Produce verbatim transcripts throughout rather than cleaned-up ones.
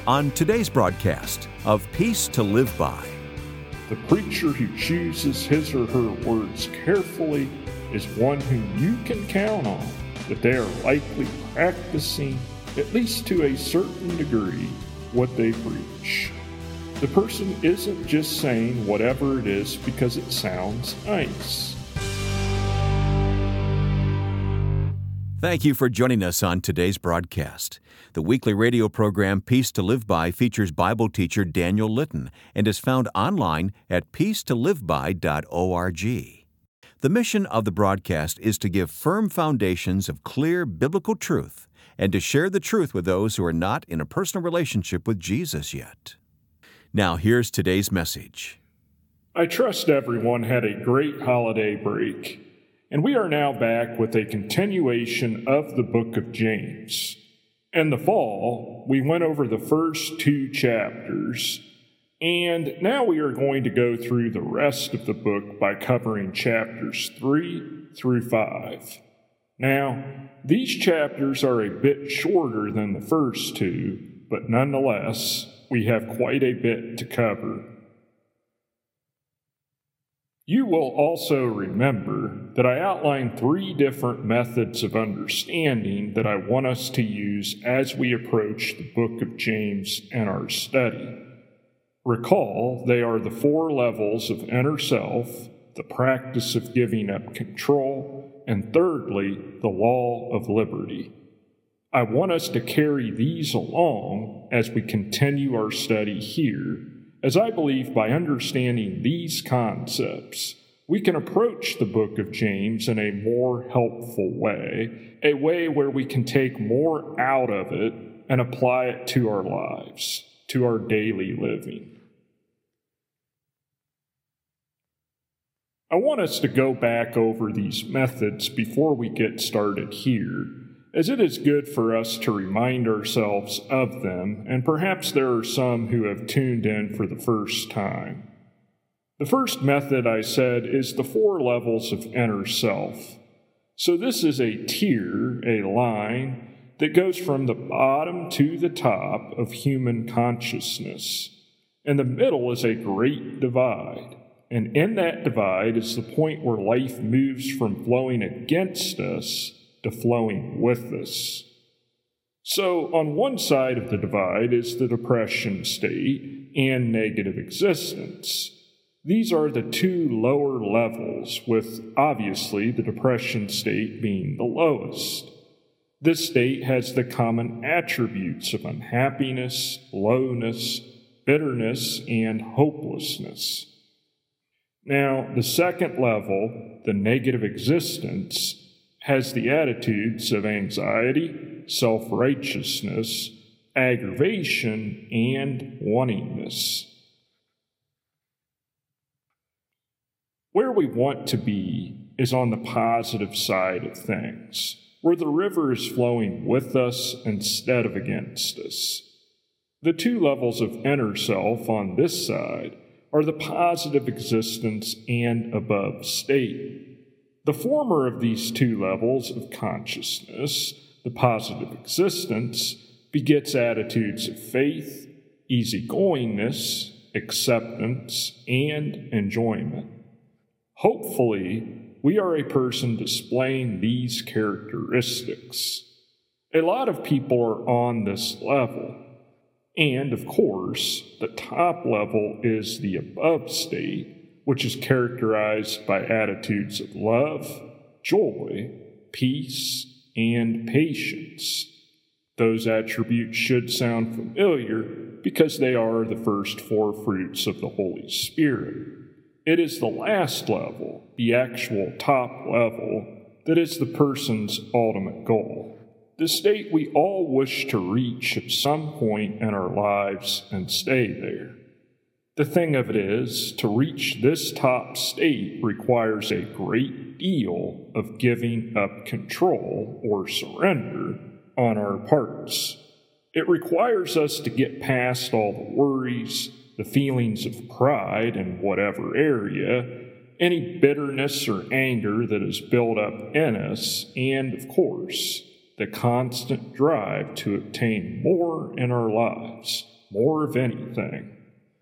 On today's broadcast of Peace to Live By. The preacher who chooses his or her words carefully is one whom you can count on that they are likely practicing, at least to a certain degree, what they preach. The person isn't just saying whatever it is because it sounds nice. Thank you for joining us on today's broadcast. The weekly radio program Peace to Live By features Bible teacher Daniel Litton and is found online at peace to live by dot org. The mission of the broadcast is to give firm foundations of clear biblical truth and to share the truth with those who are not in a personal relationship with Jesus yet. Now here's today's message. I trust everyone had a great holiday break. And we are now back with a continuation of the book of James. In the fall, we went over the first two chapters, and now we are going to go through the rest of the book by covering chapters three through five. Now, these chapters are a bit shorter than the first two, but nonetheless, we have quite a bit to cover. You will also remember that I outlined three different methods of understanding that I want us to use as we approach the book of James in our study. Recall, they are the four levels of inner self, the practice of giving up control, and thirdly, the law of liberty. I want us to carry these along as we continue our study here, as I believe by understanding these concepts, we can approach the book of James in a more helpful way, a way where we can take more out of it and apply it to our lives, to our daily living. I want us to go back over these methods before we get started here, as it is good for us to remind ourselves of them, and perhaps there are some who have tuned in for the first time. The first method, I said, is the four levels of inner self. So this is a tier, a line, that goes from the bottom to the top of human consciousness. In the middle is a great divide, and in that divide is the point where life moves from flowing against us to flowing with us. So on one side of the divide is the depression state and negative existence. These are the two lower levels, with obviously the depression state being the lowest. This state has the common attributes of unhappiness, lowness, bitterness, and hopelessness. Now, the second level, the negative existence, has the attitudes of anxiety, self-righteousness, aggravation, and wantingness. Where we want to be is on the positive side of things, where the river is flowing with us instead of against us. The two levels of inner self on this side are the positive existence and above state. The former of these two levels of consciousness, the positive existence, begets attitudes of faith, easygoingness, acceptance, and enjoyment. Hopefully, we are a person displaying these characteristics. A lot of people are on this level, and of course, the top level is the above state, which is characterized by attitudes of love, joy, peace, and patience. Those attributes should sound familiar because they are the first four fruits of the Holy Spirit. It is the last level, the actual top level, that is the person's ultimate goal, the state we all wish to reach at some point in our lives and stay there. The thing of it is, to reach this top state requires a great deal of giving up control or surrender on our parts. It requires us to get past all the worries, the feelings of pride in whatever area, any bitterness or anger that is built up in us, and, of course, the constant drive to obtain more in our lives, more of anything.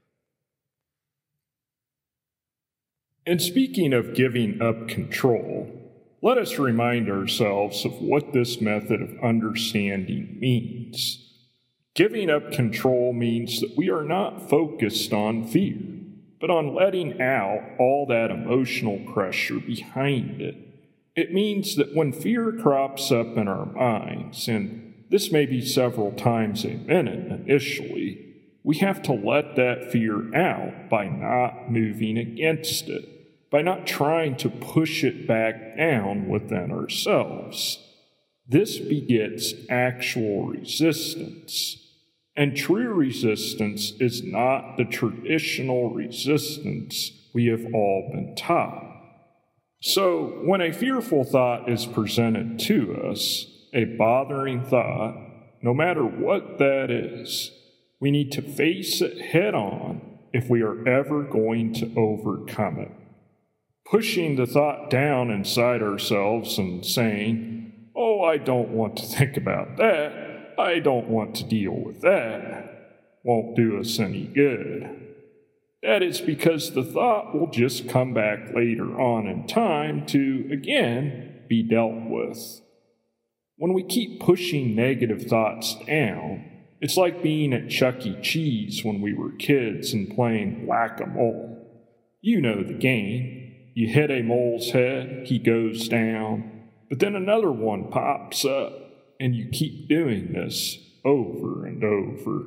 And speaking of giving up control, let us remind ourselves of what this method of understanding means. Giving up control means that we are not focused on fear, but on letting out all that emotional pressure behind it. It means that when fear crops up in our minds, and this may be several times a minute initially, we have to let that fear out by not moving against it, by not trying to push it back down within ourselves. This begets actual resistance. And true resistance is not the traditional resistance we have all been taught. So, when a fearful thought is presented to us, a bothering thought, no matter what that is, we need to face it head on if we are ever going to overcome it. Pushing the thought down inside ourselves and saying, "Oh, I don't want to think about that. I don't want to deal with that," won't do us any good. That is because the thought will just come back later on in time to, again, be dealt with. When we keep pushing negative thoughts down, it's like being at Chuck E. Cheese when we were kids and playing whack-a-mole. You know the game. You hit a mole's head, he goes down, but then another one pops up. And you keep doing this over and over.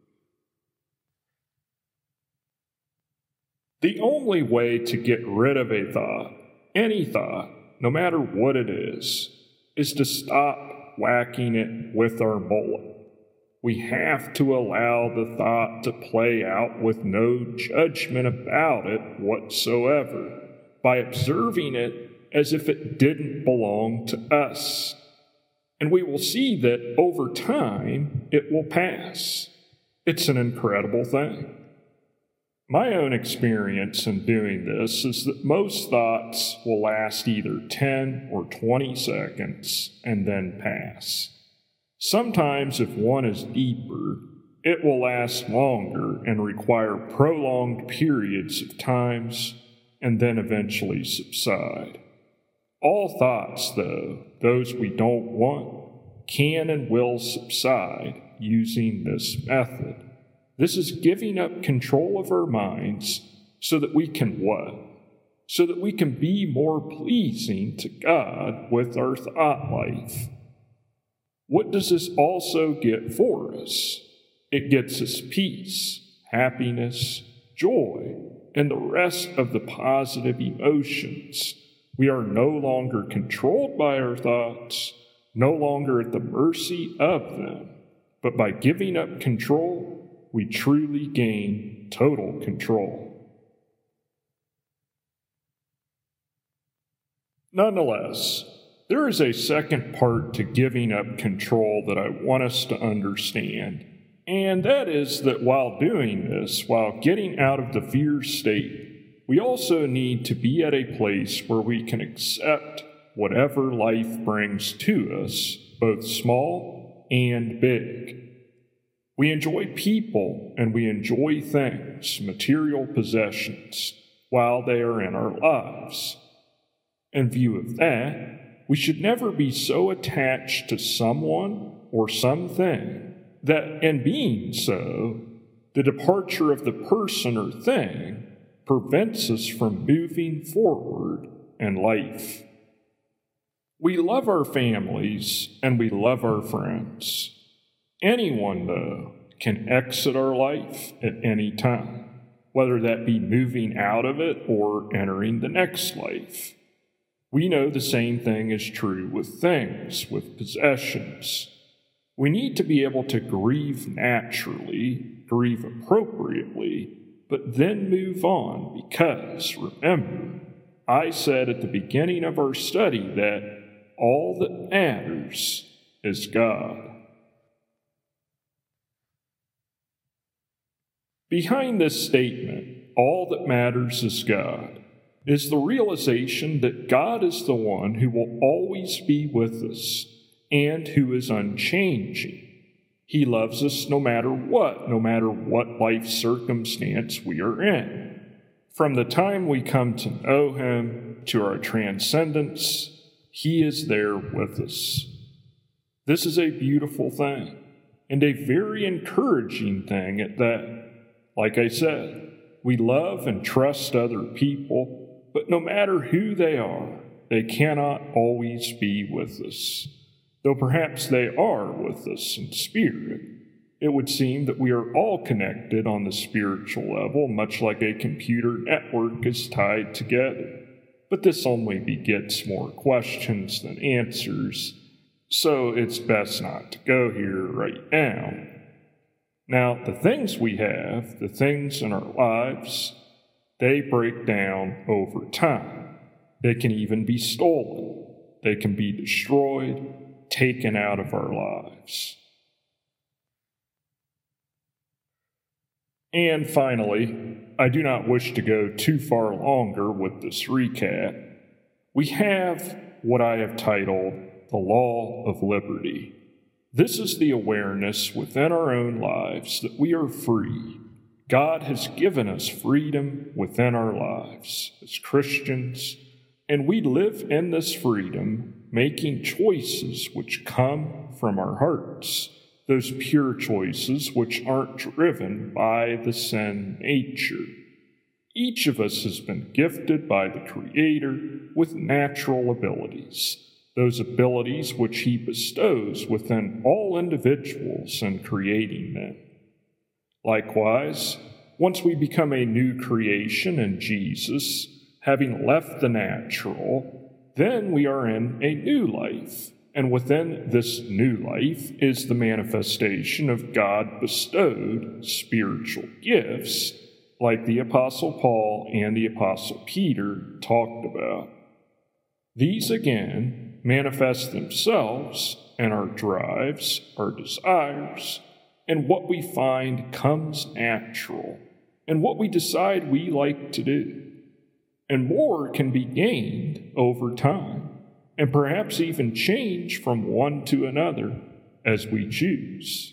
The only way to get rid of a thought, any thought, no matter what it is, is to stop whacking it with our mullet. We have to allow the thought to play out with no judgment about it whatsoever, by observing it as if it didn't belong to us. And we will see that over time, it will pass. It's an incredible thing. My own experience in doing this is that most thoughts will last either ten or twenty seconds and then pass. Sometimes, if one is deeper, it will last longer and require prolonged periods of times and then eventually subside. All thoughts, though, those we don't want, can and will subside using this method. This is giving up control of our minds so that we can what? So that we can be more pleasing to God with our thought life. What does this also get for us? It gets us peace, happiness, joy, and the rest of the positive emotions. We are no longer controlled by our thoughts, no longer at the mercy of them, but by giving up control, we truly gain total control. Nonetheless, there is a second part to giving up control that I want us to understand, and that is that while doing this, while getting out of the fear state, we also need to be at a place where we can accept whatever life brings to us, both small and big. We enjoy people and we enjoy things, material possessions, while they are in our lives. In view of that, we should never be so attached to someone or something that, in being so, the departure of the person or thing prevents us from moving forward in life. We love our families and we love our friends. Anyone, though, can exit our life at any time, whether that be moving out of it or entering the next life. We know the same thing is true with things, with possessions. We need to be able to grieve naturally, grieve appropriately, but then move on because, remember, I said at the beginning of our study that all that matters is God. Behind this statement, all that matters is God, is the realization that God is the one who will always be with us and who is unchanging. He loves us no matter what, no matter what life circumstance we are in. From the time we come to know Him to our transcendence, He is there with us. This is a beautiful thing, and a very encouraging thing at that. Like I said, we love and trust other people, but no matter who they are, they cannot always be with us. Though perhaps they are with us in spirit, it would seem that we are all connected on the spiritual level, much like a computer network is tied together. But this only begets more questions than answers, so it's best not to go here right now. Now, the things we have, the things in our lives, they break down over time. They can even be stolen. They can be destroyed, taken out of our lives. And finally, I do not wish to go too far longer with this recap. We have what I have titled the Law of Liberty. This is the awareness within our own lives that we are free. God has given us freedom within our lives as Christians, and we live in this freedom, making choices which come from our hearts, those pure choices which aren't driven by the sin nature. Each of us has been gifted by the Creator with natural abilities, those abilities which He bestows within all individuals in creating them. Likewise, once we become a new creation in Jesus, having left the natural, then we are in a new life, and within this new life is the manifestation of God-bestowed spiritual gifts, like the Apostle Paul and the Apostle Peter talked about. These, again, manifest themselves in our drives, our desires, and what we find comes natural, and what we decide we like to do. And more can be gained over time, and perhaps even change from one to another as we choose.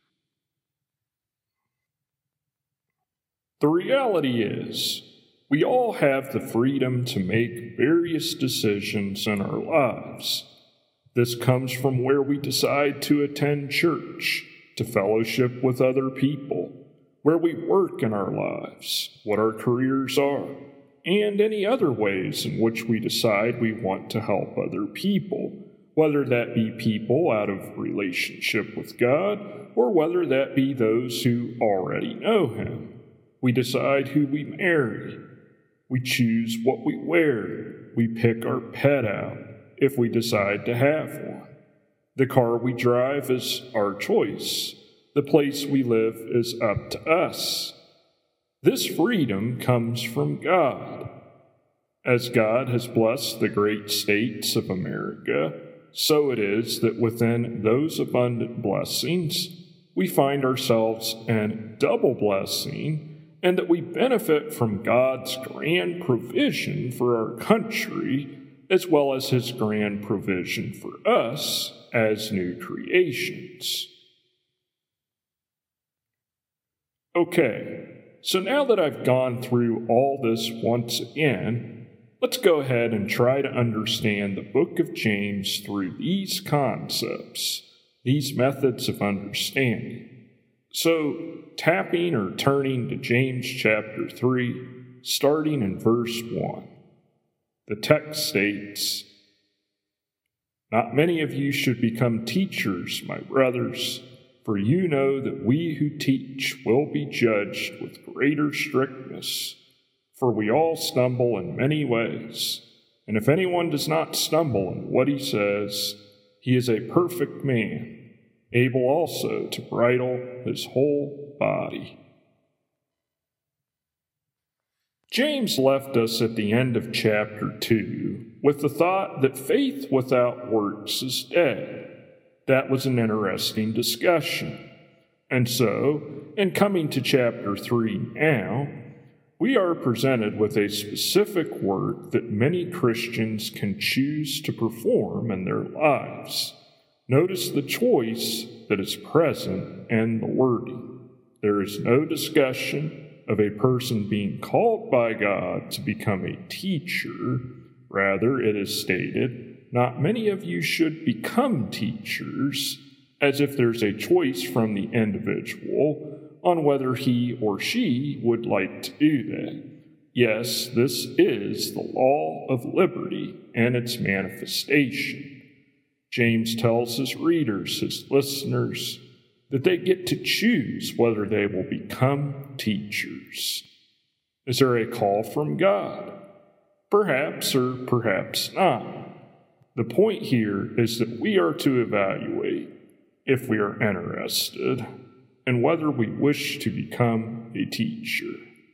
The reality is, we all have the freedom to make various decisions in our lives. This comes from where we decide to attend church, to fellowship with other people, where we work in our lives, what our careers are, and any other ways in which we decide we want to help other people, whether that be people out of relationship with God, or whether that be those who already know Him. We decide who we marry. We choose what we wear. We pick our pet out, if we decide to have one. The car we drive is our choice. The place we live is up to us. This freedom comes from God. As God has blessed the great states of America, so it is that within those abundant blessings, we find ourselves in double blessing, and that we benefit from God's grand provision for our country, as well as His grand provision for us as new creations. Okay, so now that I've gone through all this once again, let's go ahead and try to understand the book of James through these concepts, these methods of understanding. So, tapping or turning to James chapter three, starting in verse one. The text states, "Not many of you should become teachers, my brothers, for you know that we who teach will be judged with greater strictness. For we all stumble in many ways, and if anyone does not stumble in what he says, he is a perfect man, able also to bridle his whole body." James left us at the end of chapter two with the thought that faith without works is dead. That was an interesting discussion. And so, in coming to chapter three now, we are presented with a specific work that many Christians can choose to perform in their lives. Notice the choice that is present in the wording. There is no discussion of a person being called by God to become a teacher. Rather, it is stated, not many of you should become teachers, as if there's a choice from the individual on whether he or she would like to do that. Yes, this is the law of liberty and its manifestation. James tells his readers, his listeners, that they get to choose whether they will become teachers. Is there a call from God? Perhaps or perhaps not. The point here is that we are to evaluate, if we are interested, and whether we wish to become a teacher.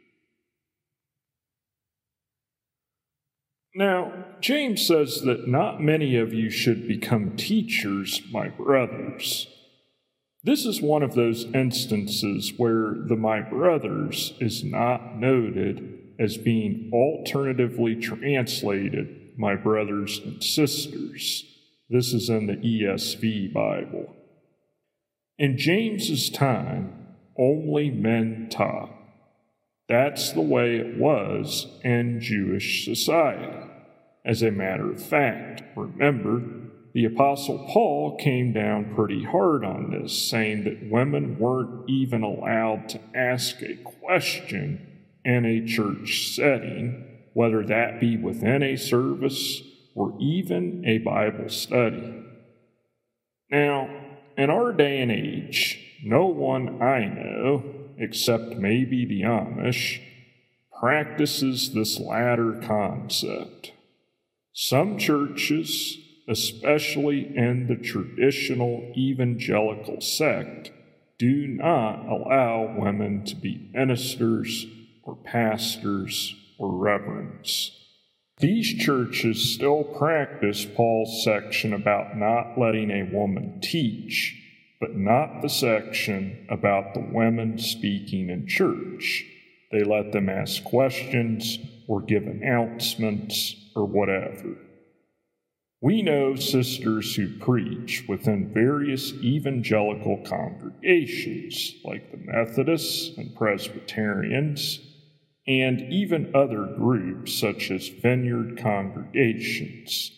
Now, James says that not many of you should become teachers, my brothers. This is one of those instances where the my brothers is not noted as being alternatively translated my brothers and sisters. This is in the E S V Bible. In James's time, only men taught. That's the way it was in Jewish society. As a matter of fact, remember, the Apostle Paul came down pretty hard on this, saying that women weren't even allowed to ask a question in a church setting, whether that be within a service or even a Bible study. Now, in our day and age, no one I know, except maybe the Amish, practices this latter concept. Some churches, especially in the traditional evangelical sect, do not allow women to be ministers or pastors or reverends. These churches still practice Paul's section about not letting a woman teach, but not the section about the women speaking in church. They let them ask questions or give announcements or whatever. We know sisters who preach within various evangelical congregations, like the Methodists and Presbyterians, and even other groups such as Vineyard congregations.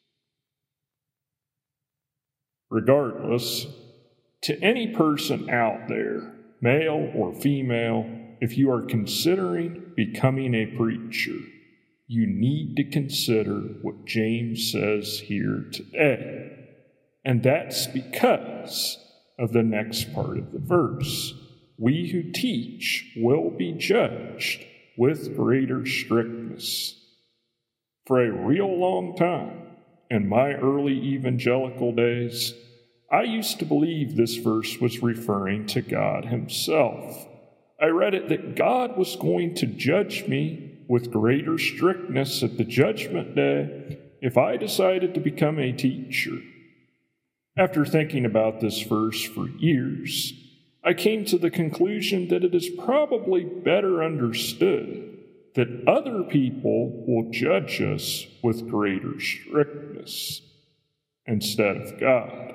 Regardless, to any person out there, male or female, if you are considering becoming a preacher, you need to consider what James says here today. And that's because of the next part of the verse. We who teach will be judged with greater strictness. For a real long time, in my early evangelical days, I used to believe this verse was referring to God himself. I read it that God was going to judge me with greater strictness at the judgment day if I decided to become a teacher. After thinking about this verse for years, I came to the conclusion that it is probably better understood that other people will judge us with greater strictness instead of God.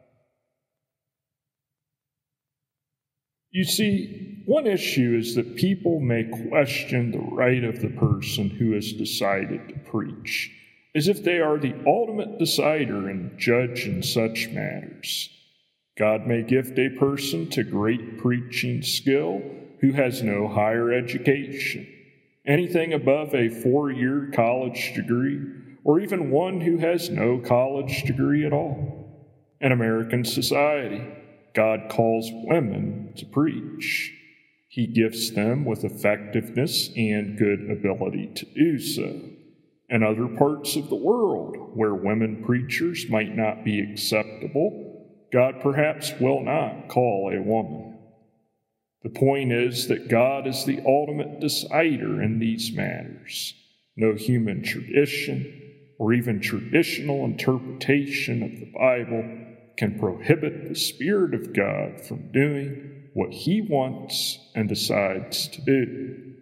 You see, one issue is that people may question the right of the person who has decided to preach, as if they are the ultimate decider and judge in such matters. God may gift a person to great preaching skill who has no higher education, anything above a four-year college degree, or even one who has no college degree at all. In American society, God calls women to preach. He gifts them with effectiveness and good ability to do so. In other parts of the world, where women preachers might not be acceptable, God perhaps will not call a woman. The point is that God is the ultimate decider in these matters. No human tradition or even traditional interpretation of the Bible can prohibit the Spirit of God from doing what He wants and decides to do.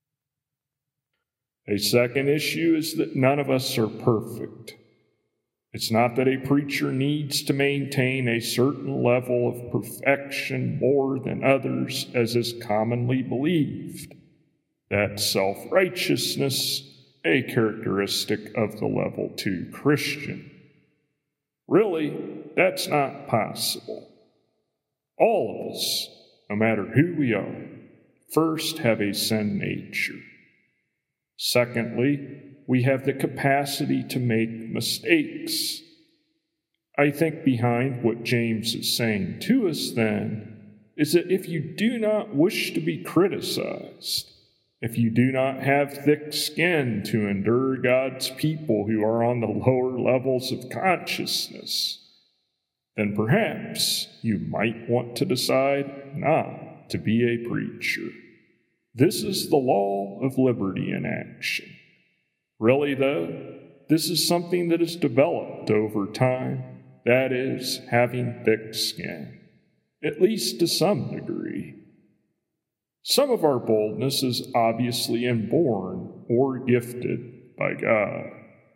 A second issue is that none of us are perfect. It's not that a preacher needs to maintain a certain level of perfection more than others, as is commonly believed. That's self-righteousness, a characteristic of the level two Christian. Really, that's not possible. All of us, no matter who we are, first have a sin nature. Secondly, we have the capacity to make mistakes. I think behind what James is saying to us then is that if you do not wish to be criticized, if you do not have thick skin to endure God's people who are on the lower levels of consciousness, then perhaps you might want to decide not to be a preacher. This is the law of liberty in action. Really, though, this is something that is developed over time, that is, having thick skin, at least to some degree. Some of our boldness is obviously inborn or gifted by God.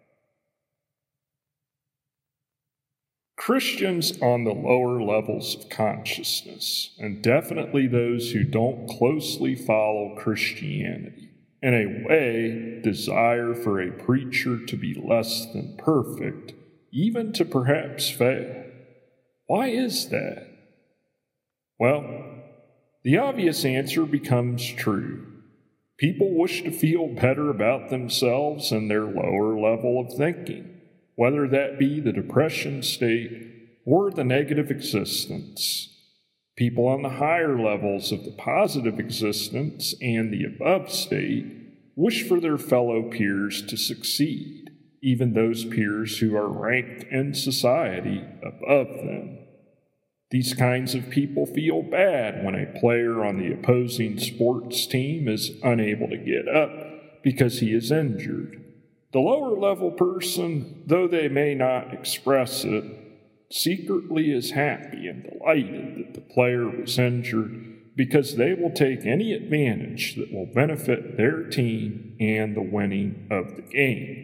Christians on the lower levels of consciousness, and definitely those who don't closely follow Christianity, in a way desire for a preacher to be less than perfect, even to perhaps fail. Why is that? Well, the obvious answer becomes true. People wish to feel better about themselves and their lower level of thinking, whether that be the depression state or the negative existence. People on the higher levels of the positive existence and the above state wish for their fellow peers to succeed, even those peers who are ranked in society above them. These kinds of people feel bad when a player on the opposing sports team is unable to get up because he is injured. The lower level person, though they may not express it, secretly is happy and delighted that the player was injured because they will take any advantage that will benefit their team and the winning of the game.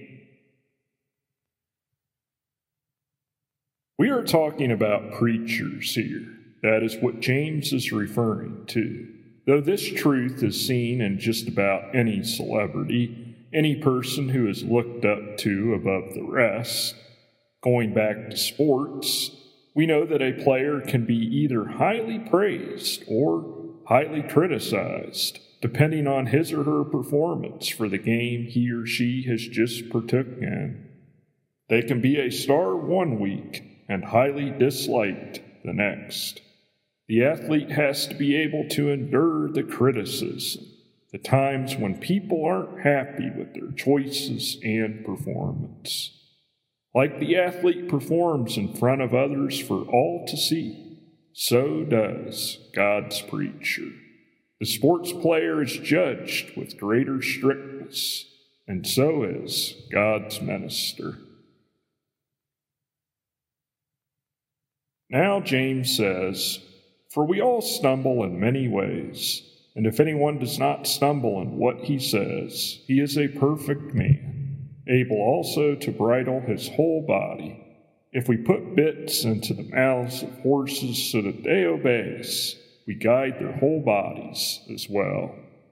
We are talking about preachers here. That is what James is referring to. Though this truth is seen in just about any celebrity, any person who is looked up to above the rest. Going back to sports, we know that a player can be either highly praised or highly criticized, depending on his or her performance for the game he or she has just partook in. They can be a star one week and highly disliked the next. The athlete has to be able to endure the criticism, the times when people aren't happy with their choices and performance. Like the athlete performs in front of others for all to see, so does God's preacher. The sports player is judged with greater strictness, and so is God's minister. Now James says, "For we all stumble in many ways, and if anyone does not stumble in what he says, he is a perfect man, able also to bridle his whole body. If we put bits into the mouths of horses so that they obey us, we guide their whole bodies as well."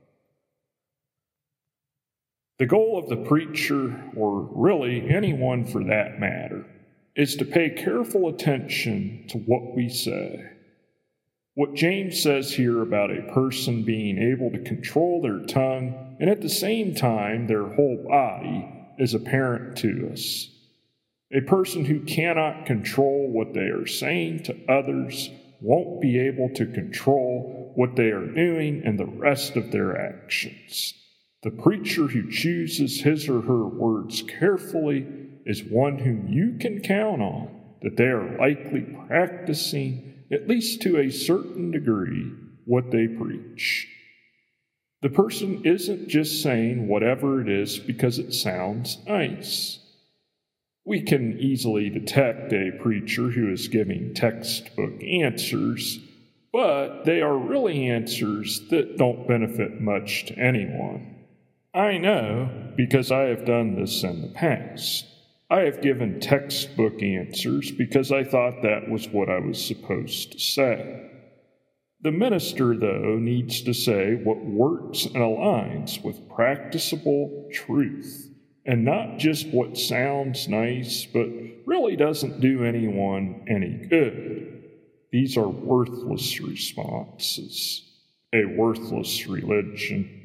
The goal of the preacher, or really anyone for that matter, is to pay careful attention to what we say. What James says here about a person being able to control their tongue and at the same time their whole body is apparent to us. A person who cannot control what they are saying to others won't be able to control what they are doing and the rest of their actions. The preacher who chooses his or her words carefully is one whom you can count on that they are likely practicing, at least to a certain degree, what they preach. The person isn't just saying whatever it is because it sounds nice. We can easily detect a preacher who is giving textbook answers, but they are really answers that don't benefit much to anyone. I know because I have done this in the past. I have given textbook answers because I thought that was what I was supposed to say. The minister, though, needs to say what works and aligns with practicable truth, and not just what sounds nice but really doesn't do anyone any good. These are worthless responses. A worthless religion.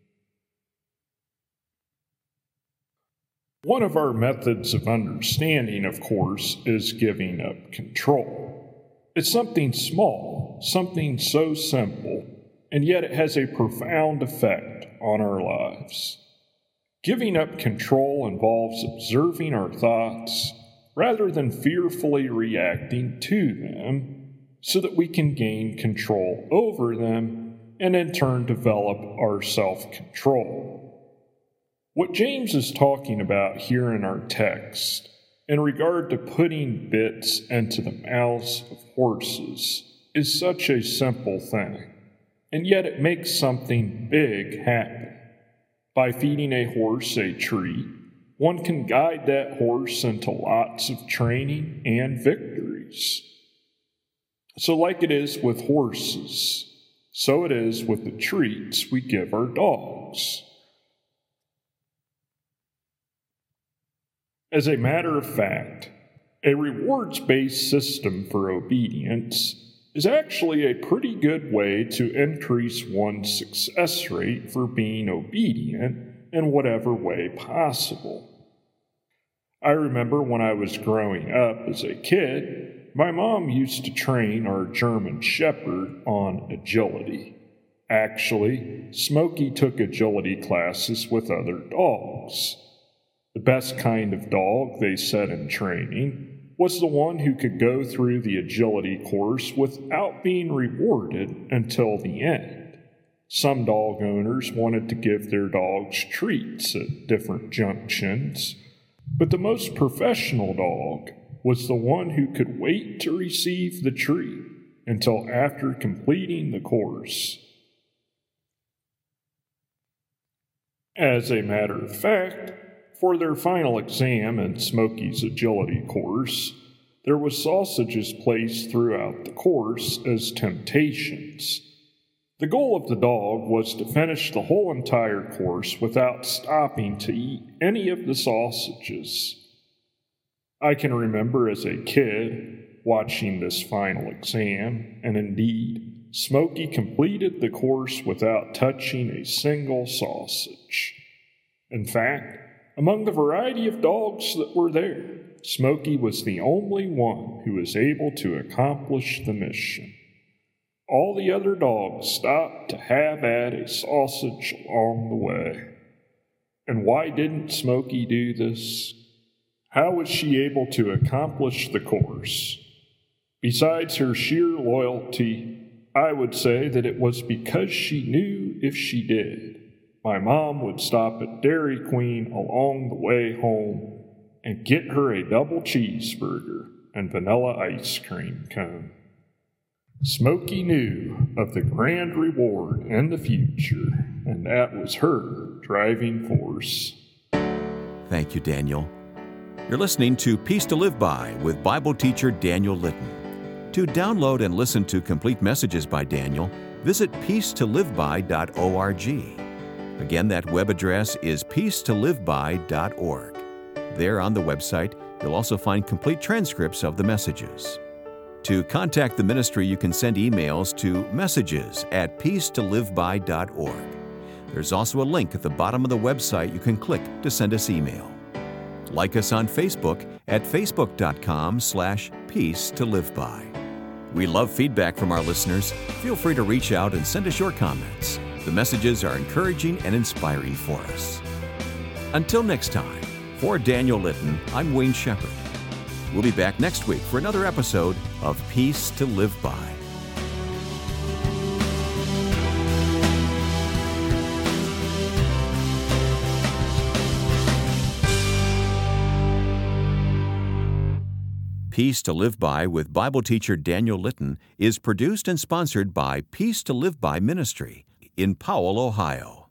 One of our methods of understanding, of course, is giving up control. It's something small, something so simple, and yet it has a profound effect on our lives. Giving up control involves observing our thoughts rather than fearfully reacting to them so that we can gain control over them and in turn develop our self-control. What James is talking about here in our text, in regard to putting bits into the mouths of horses, is such a simple thing, and yet it makes something big happen. By feeding a horse a treat, one can guide that horse into lots of training and victories. So like it is with horses, so it is with the treats we give our dogs. As a matter of fact, a rewards-based system for obedience is actually a pretty good way to increase one's success rate for being obedient in whatever way possible. I remember when I was growing up as a kid, my mom used to train our German Shepherd on agility. Actually, Smokey took agility classes with other dogs. The best kind of dog, they said in training, was the one who could go through the agility course without being rewarded until the end. Some dog owners wanted to give their dogs treats at different junctions, but the most professional dog was the one who could wait to receive the treat until after completing the course. As a matter of fact, for their final exam in Smokey's agility course, there was sausages placed throughout the course as temptations. The goal of the dog was to finish the whole entire course without stopping to eat any of the sausages. I can remember as a kid watching this final exam, and indeed, Smokey completed the course without touching a single sausage. In fact, among the variety of dogs that were there, Smokey was the only one who was able to accomplish the mission. All the other dogs stopped to have at a sausage along the way. And why didn't Smokey do this? How was she able to accomplish the course? Besides her sheer loyalty, I would say that it was because she knew if she did, my mom would stop at Dairy Queen along the way home and get her a double cheeseburger and vanilla ice cream cone. Smokey knew of the grand reward in the future, and that was her driving force. Thank you, Daniel. You're listening to Peace to Live By with Bible teacher Daniel Litton. To download and listen to complete messages by Daniel, visit peace to live by dot org. Again, that web address is peace to live by dot org. There on the website, you'll also find complete transcripts of the messages. To contact the ministry, you can send emails to messages at peace to live by dot org. There's also a link at the bottom of the website you can click to send us email. Like us on Facebook at facebook dot com slash peace to live by. We love feedback from our listeners. Feel free to reach out and send us your comments. The messages are encouraging and inspiring for us. Until next time, for Daniel Litton, I'm Wayne Shepherd. We'll be back next week for another episode of Peace to Live By. Peace to Live By with Bible teacher Daniel Litton is produced and sponsored by Peace to Live By Ministry in Powell, Ohio.